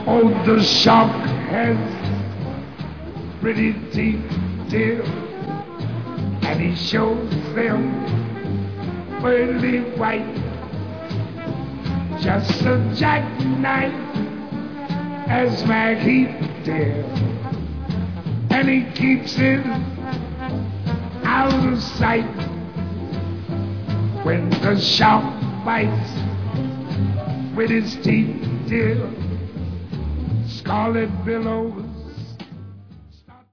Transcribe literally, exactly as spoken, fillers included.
Oh, the shark has pretty teeth, dear, and he shows them pearly white, just a jackknife as Mac Heath, dear, and he keeps it out of sight. When the shark bites with his teeth, dear, scarlet billows